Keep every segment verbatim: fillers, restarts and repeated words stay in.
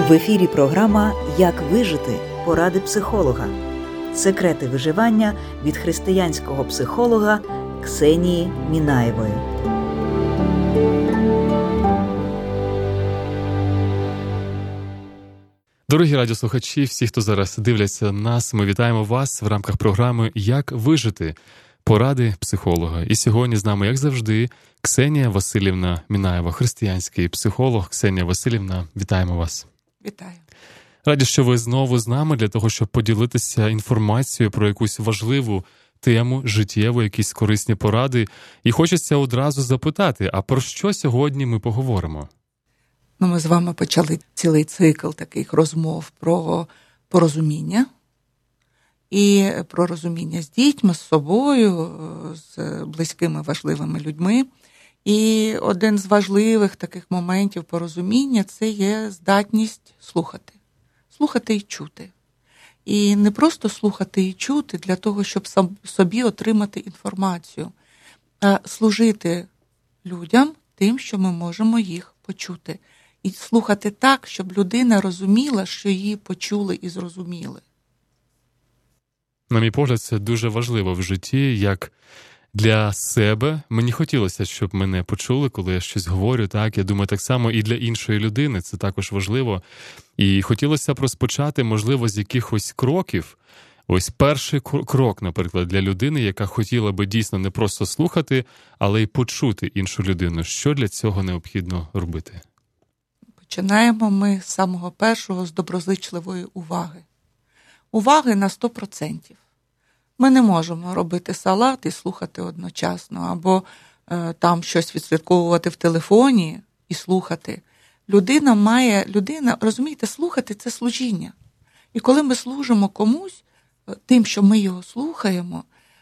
В ефірі програма «Як вижити? Поради психолога». Секрети виживання від християнського психолога Ксенії Мінаєвої. Дорогі радіослухачі, всі, хто зараз дивляться нас, ми вітаємо вас в рамках програми «Як вижити? Поради психолога». І сьогодні з нами, як завжди, Ксенія Василівна Мінаєва, християнський психолог. Ксенія Василівна, вітаємо вас. Вітаю. Раді, що ви знову з нами для того, щоб поділитися інформацією про якусь важливу тему, життєву, якісь корисні поради. І хочеться одразу запитати, а про що сьогодні ми поговоримо? Ну, ми з вами почали цілий цикл таких розмов про порозуміння. І про розуміння з дітьми, з собою, з близькими важливими людьми. І один з важливих таких моментів порозуміння – це є здатність слухати. Слухати і чути. І не просто слухати і чути для того, щоб собі отримати інформацію, а служити людям тим, що ми можемо їх почути. І слухати так, щоб людина розуміла, що її почули і зрозуміли. На мій погляд, це дуже важливо в житті, як для себе. Мені хотілося, щоб мене почули, коли я щось говорю, так, я думаю, так само і для іншої людини, це також важливо. І хотілося б розпочати, можливо, з якихось кроків. Ось перший крок, наприклад, для людини, яка хотіла би дійсно не просто слухати, але й почути іншу людину. Що для цього необхідно робити? Починаємо ми з самого першого, з доброзичливої уваги. Уваги на сто відсотків. Ми не можемо робити салат і слухати одночасно, або е, там щось відслідковувати в телефоні і слухати. Людина має, людина, розумієте, слухати – це служіння. І коли ми служимо комусь, тим, що ми його слухаємо,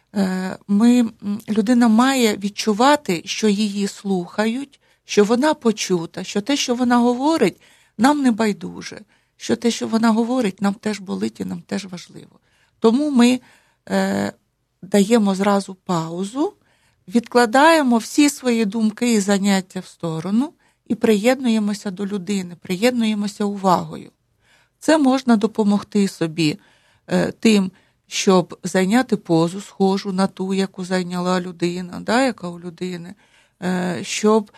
е, ми, людина має відчувати, що її слухають, що вона почута, що те, що вона говорить, нам не байдуже, що те, що вона говорить, нам теж болить і нам теж важливо. Тому ми е, даємо зразу паузу, відкладаємо всі свої думки і заняття в сторону і приєднуємося до людини, приєднуємося увагою. Це можна допомогти собі е, тим, щоб зайняти позу схожу на ту, яку зайняла людина, да, яка у людини, е, щоб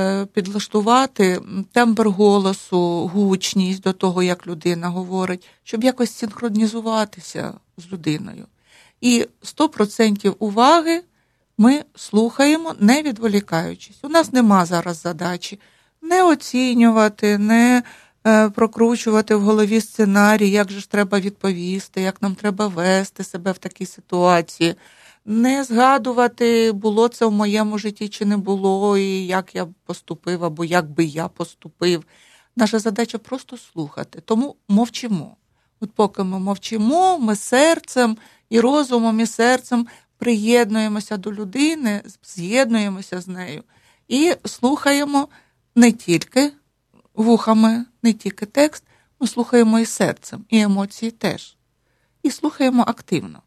підлаштувати тембр голосу, гучність до того, як людина говорить, щоб якось синхронізуватися з людиною. І сто відсотків уваги ми слухаємо, не відволікаючись. У нас нема зараз задачі не оцінювати, не прокручувати в голові сценарій, як же ж треба відповісти, як нам треба вести себе в такій ситуації. Не згадувати, було це в моєму житті чи не було, і як я поступив, або як би я поступив. Наша задача просто слухати, тому мовчимо. От поки ми мовчимо, ми серцем і розумом, і серцем приєднуємося до людини, з'єднуємося з нею і слухаємо не тільки вухами, не тільки текст, ми слухаємо і серцем, і емоції теж. І слухаємо активно.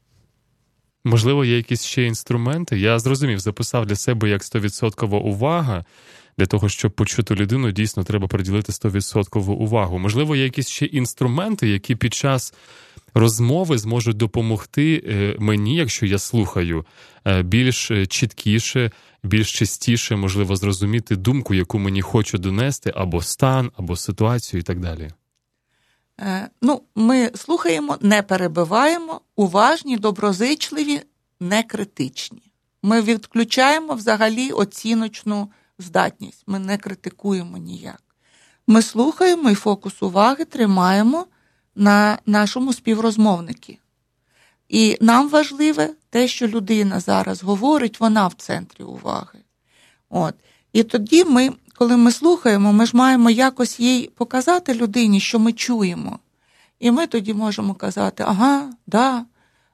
Можливо, є якісь ще інструменти. Я зрозумів, записав для себе як сто відсотків увага. Для того, щоб почути людину, дійсно треба приділити сто відсотків увагу. Можливо, є якісь ще інструменти, які під час розмови зможуть допомогти мені, якщо я слухаю, більш чіткіше, більш частіше, можливо, зрозуміти думку, яку мені хочу донести, або стан, або ситуацію і так далі. Ну, ми слухаємо, не перебиваємо, уважні, доброзичливі, не критичні. Ми відключаємо взагалі оціночну здатність, ми не критикуємо ніяк. Ми слухаємо і фокус уваги тримаємо на нашому співрозмовнику. І нам важливе те, що людина зараз говорить, вона в центрі уваги. От. І тоді ми, коли ми слухаємо, ми ж маємо якось їй показати людині, що ми чуємо. І ми тоді можемо казати, ага, да,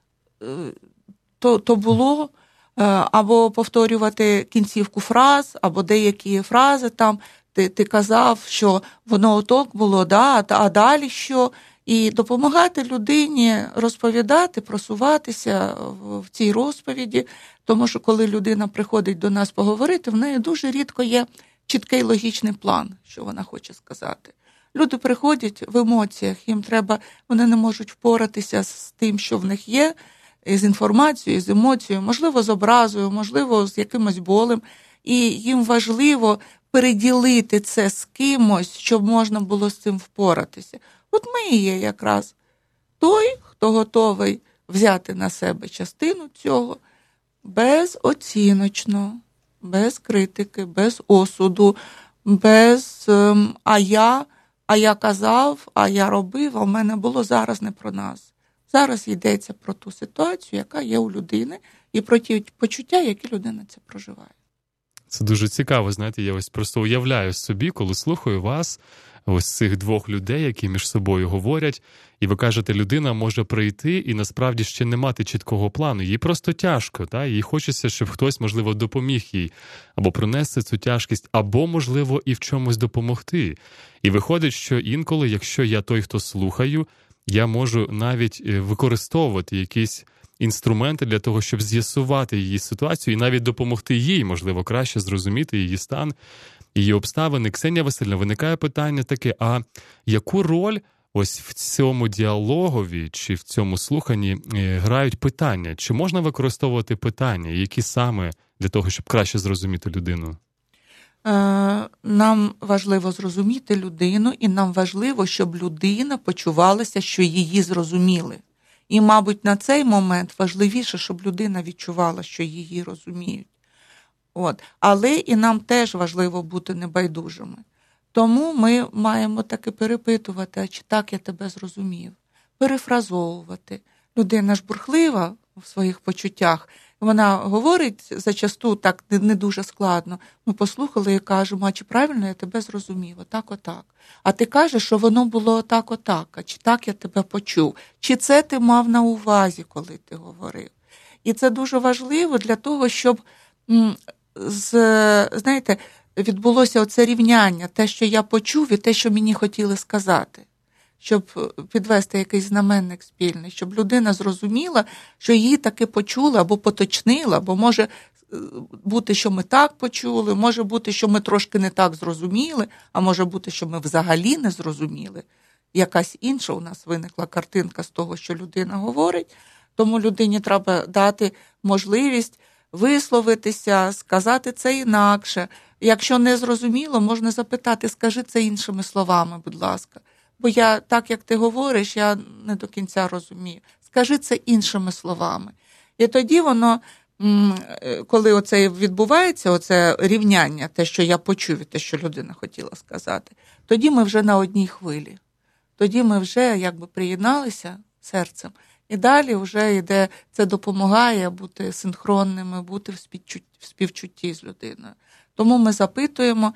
то, то було, або повторювати кінцівку фраз, або деякі фрази там, ти, ти казав, що воно отак було, да, а далі що? І допомагати людині розповідати, просуватися в цій розповіді, тому що коли людина приходить до нас поговорити, в неї дуже рідко є чіткий логічний план, що вона хоче сказати. Люди приходять в емоціях, їм треба, вони не можуть впоратися з тим, що в них є, з інформацією, з емоцією, можливо, з образою, можливо, з якимось болем. І їм важливо переділити це з кимось, щоб можна було з цим впоратися. От ми і є якраз той, хто готовий взяти на себе частину цього безоціночно, без критики, без осуду, без ем, «а я», «а я казав», «а я робив», «а в мене було». Зараз не про нас. Зараз йдеться про ту ситуацію, яка є у людини, і про ті почуття, які людина це проживає. Це дуже цікаво, знаєте, я ось просто уявляю собі, коли слухаю вас, ось цих двох людей, які між собою говорять, і ви кажете, людина може прийти і насправді ще не мати чіткого плану. Їй просто тяжко, та? Їй хочеться, щоб хтось, можливо, допоміг їй, або пронести цю тяжкість, або, можливо, і в чомусь допомогти. І виходить, що інколи, якщо я той, хто слухаю, я можу навіть використовувати якісь інструменти для того, щоб з'ясувати її ситуацію і навіть допомогти їй, можливо, краще зрозуміти її стан, її обставини. Ксенія Василівна, виникає питання таке, а яку роль ось в цьому діалогові чи в цьому слуханні грають питання? Чи можна використовувати питання, які саме для того, щоб краще зрозуміти людину? Нам важливо зрозуміти людину, і нам важливо, щоб людина почувалася, що її зрозуміли. І, мабуть, на цей момент важливіше, щоб людина відчувала, що її розуміють. От. Але і нам теж важливо бути небайдужими. Тому ми маємо таки перепитувати, а чи так я тебе зрозумів, перефразовувати. Людина ж бурхлива в своїх почуттях, вона говорить зачасту так не дуже складно. Ми послухали і кажемо, а чи правильно я тебе зрозумів, отак, отак. А ти кажеш, що воно було отак, отак, а чи так я тебе почув, чи це ти мав на увазі, коли ти говорив. І це дуже важливо для того, щоб, з, знаєте, відбулося оце рівняння, те, що я почув, і те, що мені хотіли сказати. Щоб підвести якийсь знаменник спільний, щоб людина зрозуміла, що її таки почули або поточнила, бо може бути, що ми так почули, може бути, що ми трошки не так зрозуміли, а може бути, що ми взагалі не зрозуміли. Якась інша у нас виникла картинка з того, що людина говорить, тому людині треба дати можливість висловитися, сказати це інакше. Якщо не зрозуміло, можна запитати, скажи це іншими словами, будь ласка. Бо я, так як ти говориш, я не до кінця розумію. Скажи це іншими словами. І тоді воно, коли оце відбувається, оце рівняння, те, що я почув, і те, що людина хотіла сказати, тоді ми вже на одній хвилі. Тоді ми вже якби приєдналися серцем. І далі вже йде, це допомагає бути синхронними, бути в співчутті з людиною. Тому ми запитуємо,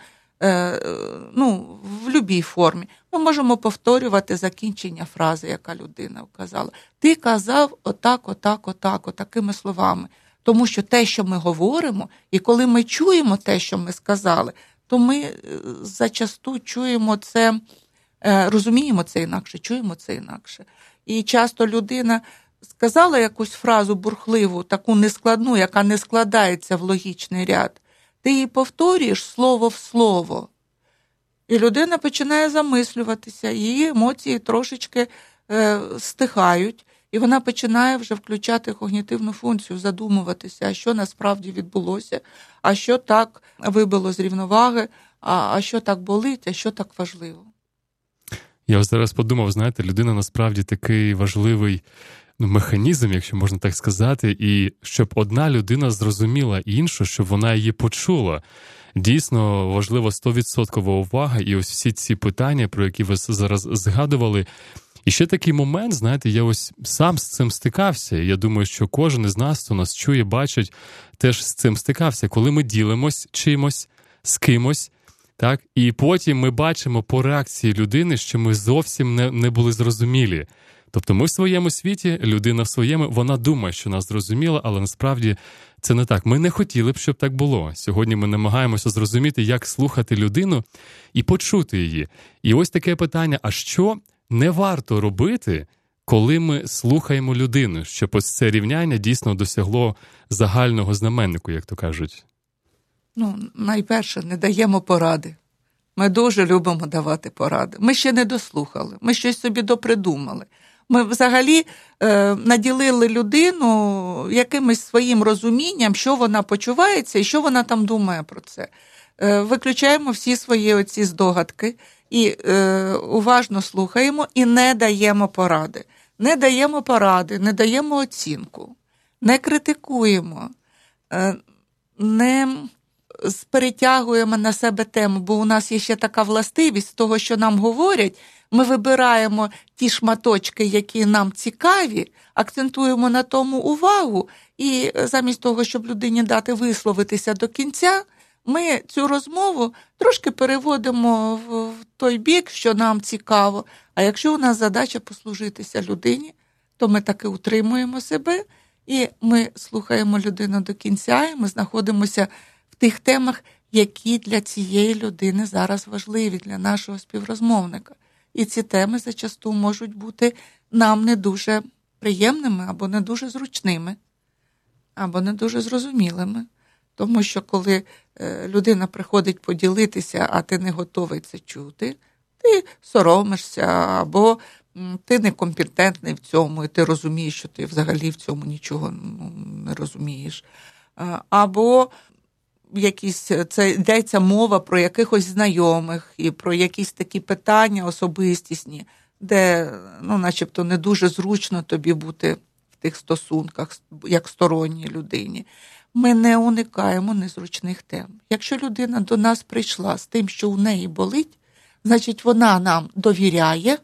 ну, в будь-якій формі. Ми можемо повторювати закінчення фрази, яка людина вказала. Ти казав отак, отак, отак, отакими словами. Тому що те, що ми говоримо, і коли ми чуємо те, що ми сказали, то ми зачасту чуємо це, розуміємо це інакше, чуємо це інакше. І часто людина сказала якусь фразу бурхливу, таку нескладну, яка не складається в логічний ряд. Ти її повторюєш слово в слово. І людина починає замислюватися, її емоції трошечки е, стихають, і вона починає вже включати когнітивну функцію, задумуватися, а що насправді відбулося, а що так вибило з рівноваги, а, а що так болить, а що так важливо. Я ось зараз подумав, знаєте, людина насправді такий важливий ну, механізм, якщо можна так сказати, і щоб одна людина зрозуміла іншу, щоб вона її почула. Дійсно, важлива сто відсотків увага, і ось всі ці питання, про які ви зараз згадували. І ще такий момент, знаєте, я ось сам з цим стикався, і я думаю, що кожен із нас, хто нас чує, бачить, теж з цим стикався. Коли ми ділимось чимось, з кимось, так, і потім ми бачимо по реакції людини, що ми зовсім не, не були зрозумілі. Тобто ми в своєму світі, людина в своєму, вона думає, що нас зрозуміла, але насправді це не так. Ми не хотіли б, щоб так було. Сьогодні ми намагаємося зрозуміти, як слухати людину і почути її. І ось таке питання, а що не варто робити, коли ми слухаємо людину, щоб ось це рівняння дійсно досягло загального знаменнику, як то кажуть? Ну, найперше, не даємо поради. Ми дуже любимо давати поради. Ми ще не дослухали, ми щось собі допридумали. Ми взагалі е, наділили людину якимось своїм розумінням, що вона почувається і що вона там думає про це. Е, виключаємо всі свої оці здогадки і е, уважно слухаємо і не даємо поради. Не даємо поради, не даємо оцінку, не критикуємо, е, не перетягуємо на себе тему, бо у нас є ще така властивість того, що нам говорять. Ми вибираємо ті шматочки, які нам цікаві, акцентуємо на тому увагу, і замість того, щоб людині дати висловитися до кінця, ми цю розмову трошки переводимо в той бік, що нам цікаво. А якщо у нас задача послужитися людині, то ми таки утримуємо себе, і ми слухаємо людину до кінця, і ми знаходимося в тих темах, які для цієї людини зараз важливі, для нашого співрозмовника. І ці теми зачасту можуть бути нам не дуже приємними, або не дуже зручними, або не дуже зрозумілими. Тому що коли людина приходить поділитися, а ти не готовий це чути, ти соромишся, або ти некомпетентний в цьому, і ти розумієш, що ти взагалі в цьому нічого не розумієш. Або якісь, це йдеться мова про якихось знайомих і про якісь такі питання особистісні, де, ну, начебто, не дуже зручно тобі бути в тих стосунках, як сторонній людині. Ми не уникаємо незручних тем. Якщо людина до нас прийшла з тим, що у неї болить, значить, вона нам довіряє,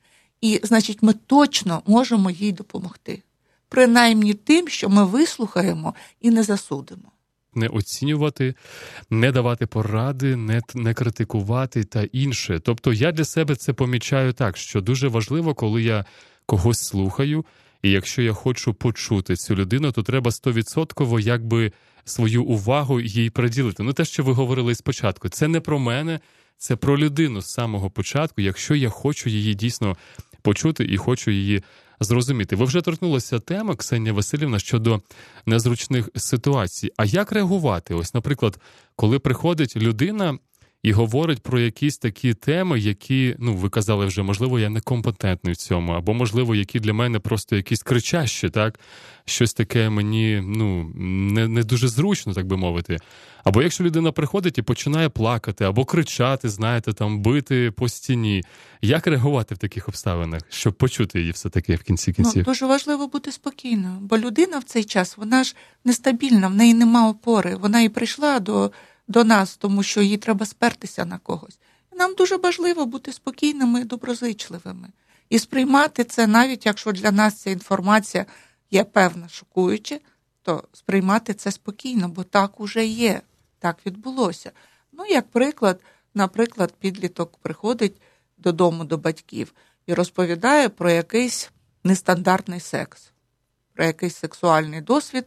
і, значить, ми точно можемо їй допомогти. Принаймні тим, що ми вислухаємо і не засудимо. Не оцінювати, не давати поради, не, не критикувати та інше. Тобто я для себе це помічаю так, що дуже важливо, коли я когось слухаю, і якщо я хочу почути цю людину, то треба стовідсотково якби свою увагу їй приділити. Ну те, що ви говорили спочатку, це не про мене, це про людину з самого початку, якщо я хочу її дійсно почути і хочу її зрозуміти. Ви вже торкнулися теми, Ксенія Василівна, щодо незручних ситуацій. А як реагувати? Ось, наприклад, коли приходить людина і говорить про якісь такі теми, які, ну, ви казали вже, можливо, я некомпетентний в цьому, або, можливо, які для мене просто якісь кричащі, так? Щось таке мені, ну, не, не дуже зручно, так би мовити. Або якщо людина приходить і починає плакати, або кричати, знаєте, там, бити по стіні. Як реагувати в таких обставинах, щоб почути її все-таки в кінці кінців? Ну, дуже важливо бути спокійною, бо людина в цей час, вона ж нестабільна, в неї нема опори. Вона і прийшла до, до нас, тому що їй треба спертися на когось. І нам дуже важливо бути спокійними і доброзичливими. І сприймати це, навіть якщо для нас ця інформація є певна шокуюча, то сприймати це спокійно, бо так уже є, так відбулося. Ну, як приклад, наприклад, підліток приходить додому до батьків і розповідає про якийсь нестандартний секс, про якийсь сексуальний досвід,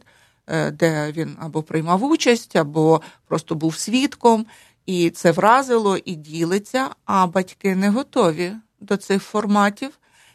де він або приймав участь, або просто був свідком, і це вразило, і ділиться, а батьки не готові до цих форматів,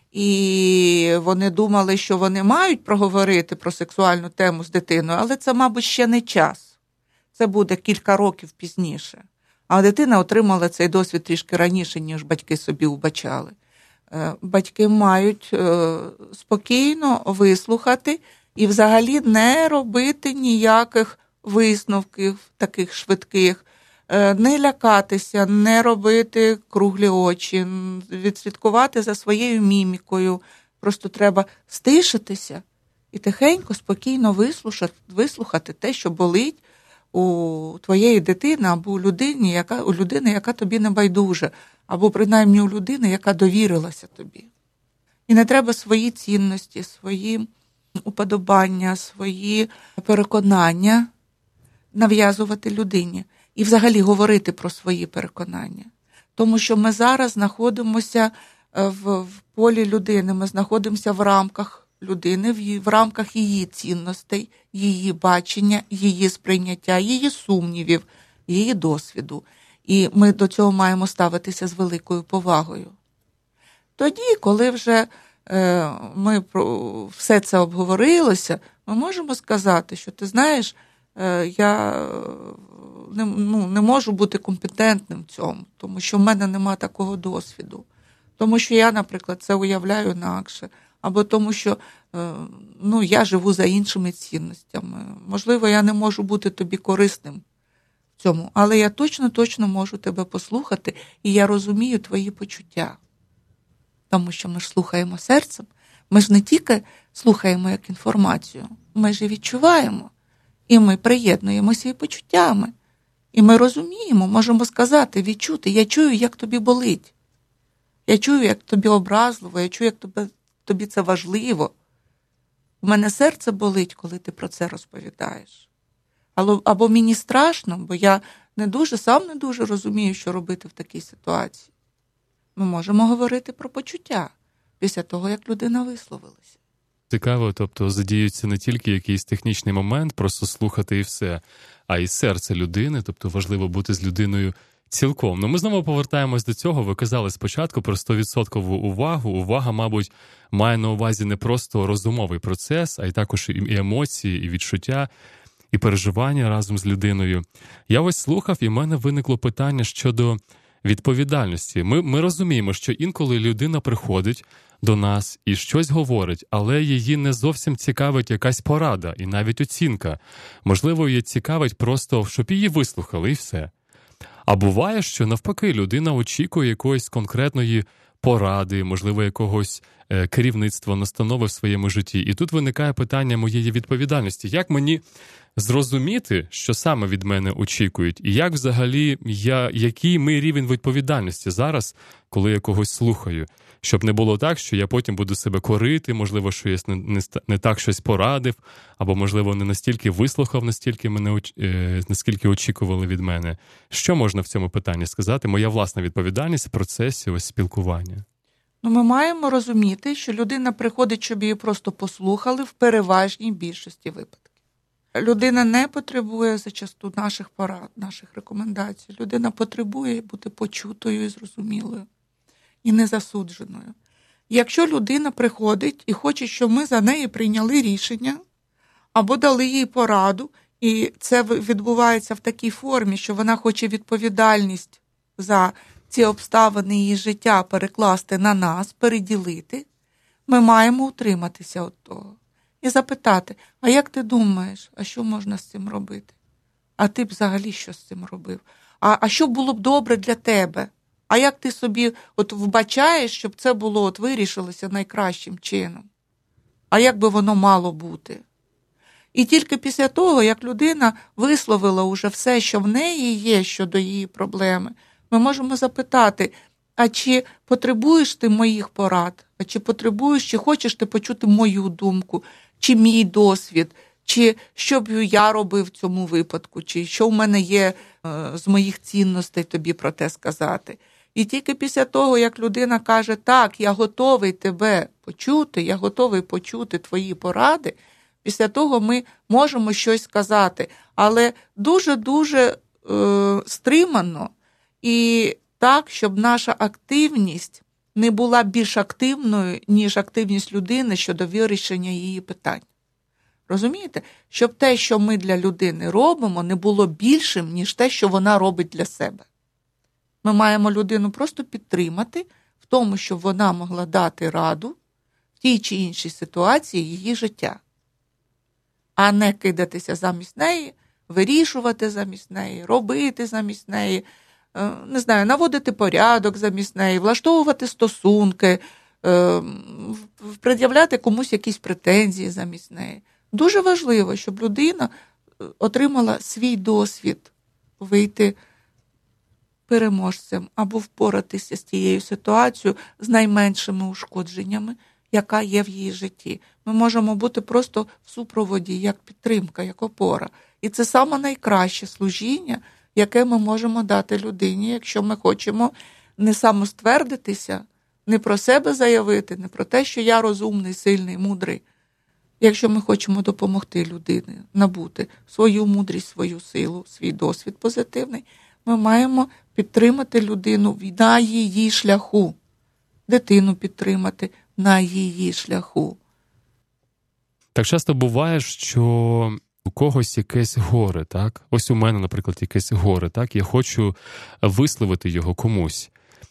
і вони думали, що вони мають проговорити про сексуальну тему з дитиною, але це, мабуть, ще не час. Це буде кілька років пізніше. А дитина отримала цей досвід трішки раніше, ніж батьки собі вбачали. Батьки мають спокійно вислухати і взагалі не робити ніяких висновків таких швидких, не лякатися, не робити круглі очі, відслідкувати за своєю мімікою. Просто треба стишитися і тихенько, спокійно вислухати, вислухати те, що болить у твоєї дитини або у людини, яка, у людини, яка тобі не байдужа, або принаймні у людини, яка довірилася тобі. І не треба свої цінності, свої уподобання, свої переконання нав'язувати людині. І взагалі говорити про свої переконання. Тому що ми зараз знаходимося в, в полі людини, ми знаходимося в рамках людини, в, в рамках її цінностей, її бачення, її сприйняття, її сумнівів, її досвіду. І ми до цього маємо ставитися з великою повагою. Тоді, коли вже е, ми про все це обговорилося, ми можемо сказати, що ти знаєш, я не, ну, не можу бути компетентним в цьому, тому що в мене нема такого досвіду. Тому що я, наприклад, це уявляю інакше. Або тому, що ну, я живу за іншими цінностями. Можливо, я не можу бути тобі корисним в цьому, але я точно-точно можу тебе послухати, і я розумію твої почуття. Тому що ми ж слухаємо серцем, ми ж не тільки слухаємо як інформацію, ми ж і відчуваємо, і ми приєднуємося і почуттями. І ми розуміємо, можемо сказати, відчути, я чую, як тобі болить. Я чую, як тобі образливо, я чую, як тобі, тобі це важливо. У мене серце болить, коли ти про це розповідаєш. Або, або мені страшно, бо я не дуже, сам не дуже розумію, що робити в такій ситуації. Ми можемо говорити про почуття після того, як людина висловилася. Цікаво, тобто задіюється не тільки якийсь технічний момент, просто слухати і все, а й серце людини, тобто важливо бути з людиною цілком. Ну, ми знову повертаємось до цього. Ви казали спочатку про сто відсотків увагу. Увага, мабуть, має на увазі не просто розумовий процес, а й також і емоції, і відчуття, і переживання разом з людиною. Я ось слухав, і в мене виникло питання щодо відповідальності. Ми, ми розуміємо, що інколи людина приходить до нас і щось говорить, але її не зовсім цікавить якась порада і навіть оцінка. Можливо, її цікавить просто, щоб її вислухали, і все. А буває, що навпаки людина очікує якоїсь конкретної поради, можливо, якогось е, керівництва, настанови в своєму житті. І тут виникає питання моєї відповідальності. Як мені зрозуміти, що саме від мене очікують? І як взагалі, я, який мій рівень відповідальності зараз, коли я когось слухаю? Щоб не було так, що я потім буду себе корити, можливо, що я не, не, не так щось порадив, або, можливо, не настільки вислухав, настільки мене, е, наскільки очікували від мене. Що можна в цьому питанні сказати? Моя власна відповідальність в процесі ось спілкування. Ну, ми маємо розуміти, що людина приходить, щоб її просто послухали в переважній більшості випадків. Людина не потребує зачасту наших порад, наших рекомендацій. Людина потребує бути почутою і зрозумілою. І незасудженою. Якщо людина приходить і хоче, щоб ми за неї прийняли рішення, або дали їй пораду, і це відбувається в такій формі, що вона хоче відповідальність за ці обставини її життя перекласти на нас, переділити, ми маємо утриматися від того. І запитати, а як ти думаєш, а що можна з цим робити? А ти б взагалі що з цим робив? А, а що було б добре для тебе? А як ти собі от вбачаєш, щоб це було от вирішилося найкращим чином? А як би воно мало бути? І тільки після того, як людина висловила уже все, що в неї є щодо її проблеми, ми можемо запитати, а чи потребуєш ти моїх порад? А чи потребуєш, чи хочеш ти почути мою думку, чи мій досвід, чи що б я робив в цьому випадку, чи що в мене є е, з моїх цінностей тобі про те сказати? І тільки після того, як людина каже, так, я готовий тебе почути, я готовий почути твої поради, після того ми можемо щось сказати. Але дуже-дуже е, стримано і так, щоб наша активність не була більш активною, ніж активність людини щодо вирішення її питань. Розумієте? Щоб те, що ми для людини робимо, не було більшим, ніж те, що вона робить для себе. Ми маємо людину просто підтримати в тому, щоб вона могла дати раду в тій чи іншій ситуації її життя. А не кидатися замість неї, вирішувати замість неї, робити замість неї, не знаю, наводити порядок замість неї, влаштовувати стосунки, пред'являти комусь якісь претензії замість неї. Дуже важливо, щоб людина отримала свій досвід вийти переможцем або впоратися з тією ситуацією з найменшими ушкодженнями, яка є в її житті. Ми можемо бути просто в супроводі, як підтримка, як опора. І це саме найкраще служіння, яке ми можемо дати людині, якщо ми хочемо не самоствердитися, не про себе заявити, не про те, що я розумний, сильний, мудрий. Якщо ми хочемо допомогти людині набути свою мудрість, свою силу, свій досвід позитивний, ми маємо підтримати людину на її шляху, дитину підтримати на її шляху. Так часто буває, що у когось якесь горе, так? Ось у мене, наприклад, якесь горе, так? Я хочу висловити його комусь.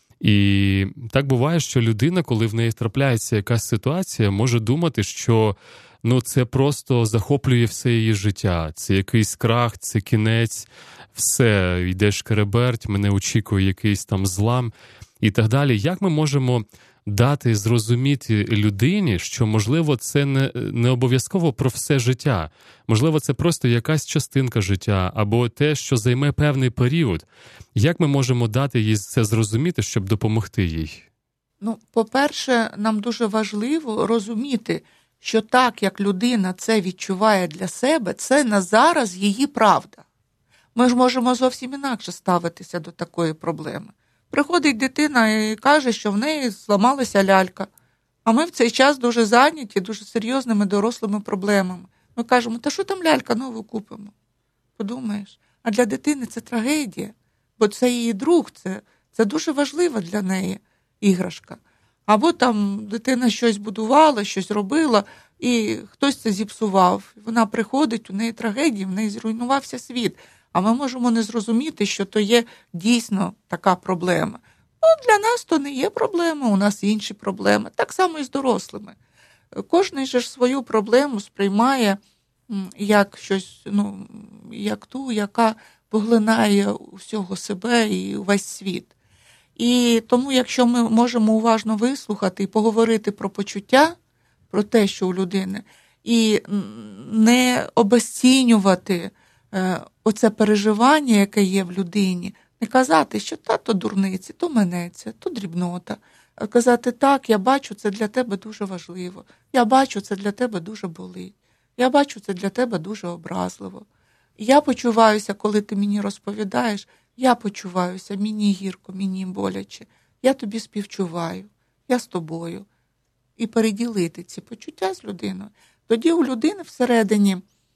І так буває, що людина, коли в неї трапляється якась ситуація, може думати, що ну, це просто захоплює все її життя. Це якийсь крах, це кінець, все, йде шкереберть, мене очікує якийсь там злам і так далі. Як ми можемо дати зрозуміти людині, що, можливо, це не, не обов'язково про все життя. Можливо, це просто якась частинка життя або те, що займе певний період. Як ми можемо дати їй це зрозуміти, щоб допомогти їй? Ну, по-перше, нам дуже важливо розуміти, що так, як людина це відчуває для себе, це на зараз її правда. Ми ж можемо зовсім інакше ставитися до такої проблеми. Приходить дитина і каже, що в неї зламалася лялька, а ми в цей час дуже зайняті, дуже серйозними дорослими проблемами. Ми кажемо, та що там лялька, нову купимо? Подумаєш, а для дитини це трагедія, бо це її друг, це, це дуже важлива для неї іграшка. Або там дитина щось будувала, щось робила, і хтось це зіпсував. Вона приходить, у неї трагедія, в неї зруйнувався світ. А ми можемо не зрозуміти, що то є дійсно така проблема. Ну, для нас то не є проблема, у нас інші проблеми. Так само і з дорослими. Кожен же ж свою проблему сприймає як щось, ну, як ту, яка поглинає усього себе і увесь світ. І тому, якщо ми можемо уважно вислухати і поговорити про почуття, про те, що у людини, і не обесцінювати оце переживання, яке є в людині, не казати, що та то дурниці, то минеться, то дрібнота. А казати, так, я бачу, це для тебе дуже важливо. Я бачу, це для тебе дуже болить. Я бачу, це для тебе дуже образливо. Я почуваюся, коли ти мені розповідаєш, я почуваюся, мені гірко, мені боляче. Я тобі співчуваю, я з тобою. І переділити ці почуття з людиною. Тоді у людини всередині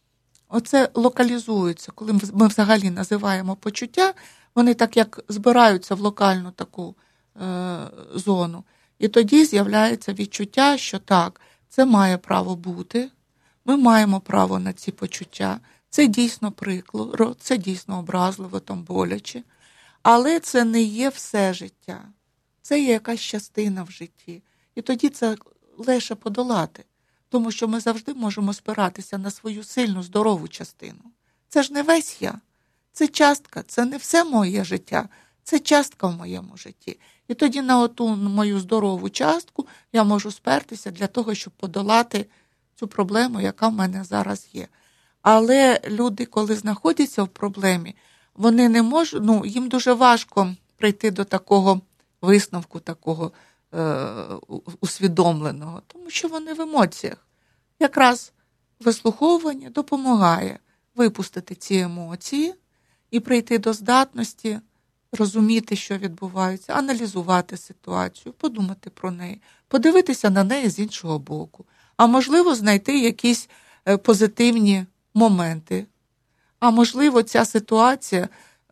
оце локалізується, коли ми взагалі називаємо почуття, вони так як збираються в локальну таку е, зону. І тоді з'являється відчуття, що так, це має право бути, ми маємо право на ці почуття, це дійсно прикро, це дійсно образливо, там боляче, але це не є все життя, це є якась частина в житті. І тоді це легше подолати. Тому що ми завжди можемо спиратися на свою сильну, здорову частину. Це ж не весь я. Це частка, це не все моє життя. Це частка в моєму житті. І тоді на оту мою здорову частку я можу спертися для того, щоб подолати цю проблему, яка в мене зараз є. Але люди, коли знаходяться в проблемі, вони не можуть, ну, їм дуже важко прийти до такого висновку, такого усвідомленого, тому що вони в емоціях. Якраз вислуховування допомагає випустити ці емоції і прийти до здатності розуміти, що відбувається, аналізувати ситуацію, подумати про неї, подивитися на неї з іншого боку, а можливо знайти якісь позитивні моменти, а можливо ця ситуація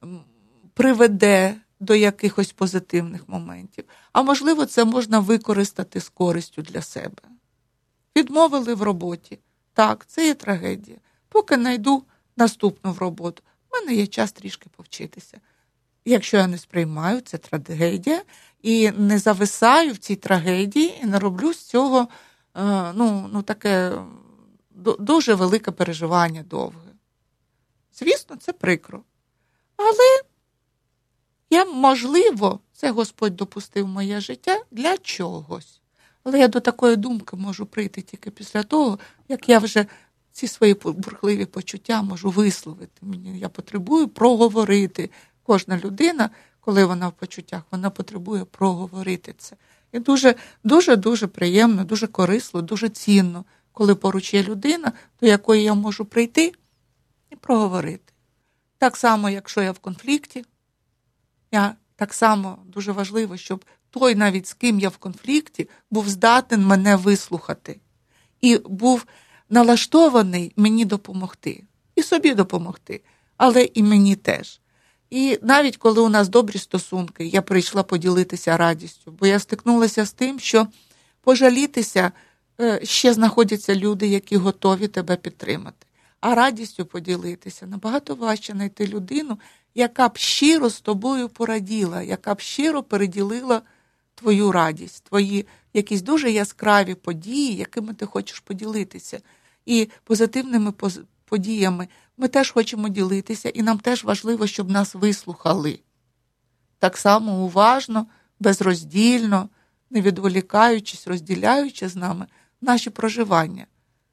приведе до якихось позитивних моментів. А можливо, це можна використати з користю для себе. Відмовили в роботі. Так, це є трагедія. Поки знайду наступну в роботу, в мене є час трішки повчитися. Якщо я не сприймаю, це трагедія, і не зависаю в цій трагедії, і не роблю з цього ну, ну, таке дуже велике переживання довге. Звісно, це прикро. Але я, можливо, це Господь допустив в моє життя для чогось. Але я до такої думки можу прийти тільки після того, як я вже ці свої бурхливі почуття можу висловити. Мені я потребую проговорити. Кожна людина, коли вона в почуттях, вона потребує проговорити це. І дуже, дуже, дуже приємно, дуже корисно, дуже цінно, коли поруч є людина, до якої я можу прийти і проговорити. Так само, якщо я в конфлікті, я так само дуже важливо, щоб той, навіть з ким я в конфлікті, був здатен мене вислухати. І був налаштований мені допомогти. І собі допомогти, але і мені теж. І навіть коли у нас добрі стосунки, я прийшла поділитися радістю, бо я стикнулася з тим, що пожалітися ще знаходяться люди, які готові тебе підтримати. А радістю поділитися набагато важче знайти людину, яка б щиро з тобою пораділа, яка б щиро переділила твою радість, твої якісь дуже яскраві події, якими ти хочеш поділитися. І позитивними поз- подіями ми теж хочемо ділитися, і нам теж важливо, щоб нас вислухали. Так само уважно, безроздільно, не відволікаючись, розділяючи з нами наші проживання.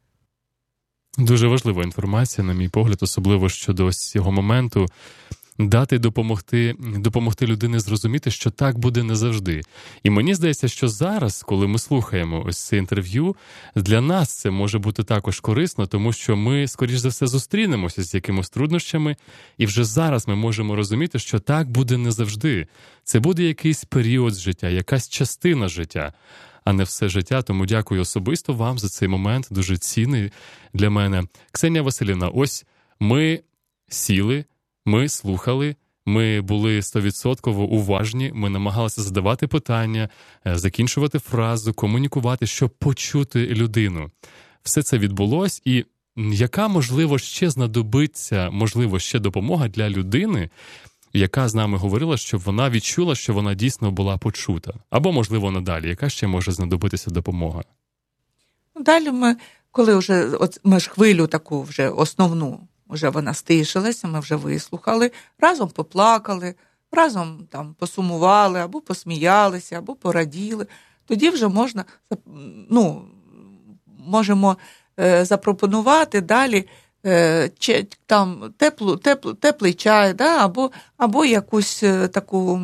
Дуже важлива інформація, на мій погляд, особливо щодо ось цього моменту. Дати допомогти, допомогти людині зрозуміти, що так буде не завжди. І мені здається, що зараз, коли ми слухаємо ось це інтерв'ю, для нас це може бути також корисно, тому що ми, скоріш за все, зустрінемося з якимось труднощами, і вже зараз ми можемо розуміти, що так буде не завжди. Це буде якийсь період з життя, якась частина життя, а не все життя. Тому дякую особисто вам за цей момент, дуже цінний для мене. Ксенія Василівна, ось ми сіли, ми слухали, ми були стовідсотково уважні, ми намагалися задавати питання, закінчувати фразу, комунікувати, щоб почути людину. Все це відбулось, і яка, можливо, ще знадобиться, можливо, ще допомога для людини, яка з нами говорила, щоб вона відчула, що вона дійсно була почута? Або, можливо, надалі, яка ще може знадобитися допомога? Далі ми, коли вже от ми ж хвилю таку вже основну, вже вона стишилася, ми вже вислухали, разом поплакали, разом там посумували, або посміялися, або пораділи. Тоді вже можна, ну, можемо е, запропонувати далі е, чи, там, теплу, теплу, теплий чай, да, або, або якусь е, таку,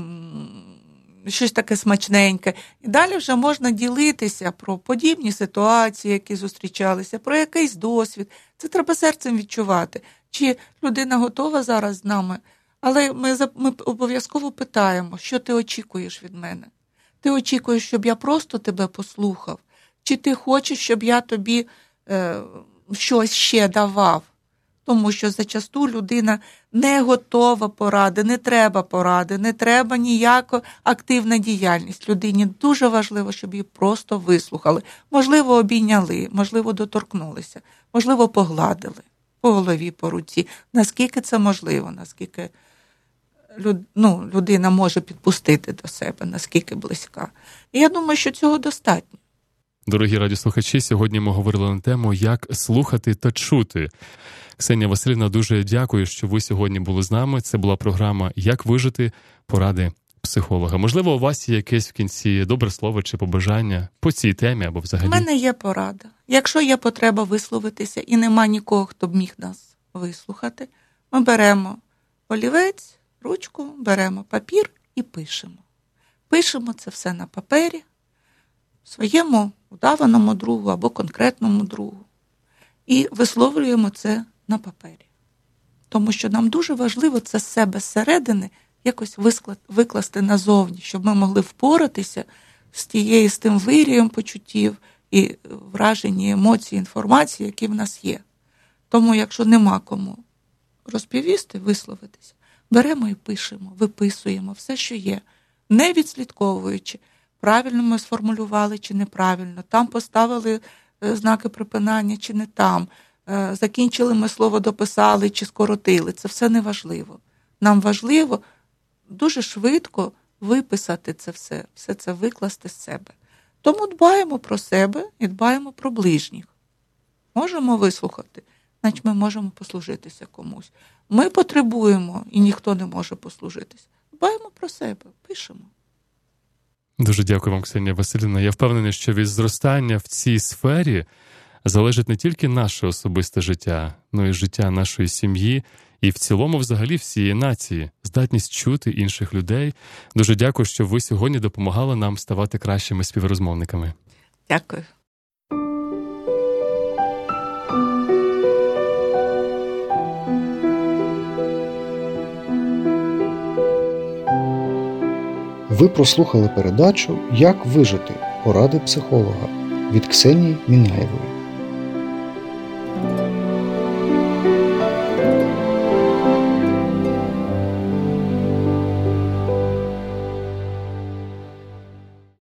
щось таке смачненьке. І далі вже можна ділитися про подібні ситуації, які зустрічалися, про якийсь досвід. Це треба серцем відчувати. Чи людина готова зараз з нами? Але ми, ми обов'язково питаємо, що ти очікуєш від мене? Ти очікуєш, щоб я просто тебе послухав? Чи ти хочеш, щоб я тобі е, щось ще давав? Тому що зачасту людина не готова поради, не треба поради, не треба ніяка активна діяльність. Людині дуже важливо, щоб її просто вислухали. Можливо, обійняли, можливо, доторкнулися, можливо, погладили по голові, по руці. Наскільки це можливо, наскільки люд, ну, людина може підпустити до себе, наскільки близька. І я думаю, що цього достатньо. Дорогі радіослухачі, сьогодні ми говорили на тему «Як слухати та чути». Ксенія Василівна, дуже дякую, що ви сьогодні були з нами. Це була програма «Як вижити. Поради психолога». Можливо, у вас є якесь в кінці добре слово чи побажання по цій темі або взагалі? У мене є порада. Якщо є потреба висловитися і нема нікого, хто б міг нас вислухати, ми беремо олівець, ручку, беремо папір і пишемо. Пишемо це все на папері, своєму удаваному другу або конкретному другу. І висловлюємо це на папері. Тому що нам дуже важливо це з себе зсередини якось викласти назовні, щоб ми могли впоратися з тією, з тим вирієм почуттів і вражені емоції, інформації, які в нас є. Тому, якщо нема кому розповісти, висловитися, беремо і пишемо, виписуємо все, що є, не відслідковуючи, правильно ми сформулювали чи неправильно, там поставили знаки припинання чи не там, закінчили ми слово, дописали чи скоротили. Це все не важливо. Нам важливо дуже швидко виписати це все, все це викласти з себе. Тому дбаємо про себе і дбаємо про ближніх. Можемо вислухати, значить ми можемо послужитися комусь. Ми потребуємо, і ніхто не може послужитися. Дбаємо про себе, пишемо. Дуже дякую вам, Ксенія Василівна. Я впевнений, що від зростання в цій сфері залежить не тільки наше особисте життя, але й життя нашої сім'ї і в цілому взагалі всієї нації, здатність чути інших людей. Дуже дякую, що ви сьогодні допомагали нам ставати кращими співрозмовниками. Дякую. Ви прослухали передачу «Як вижити. Поради психолога» від Ксенії Мінаєвої.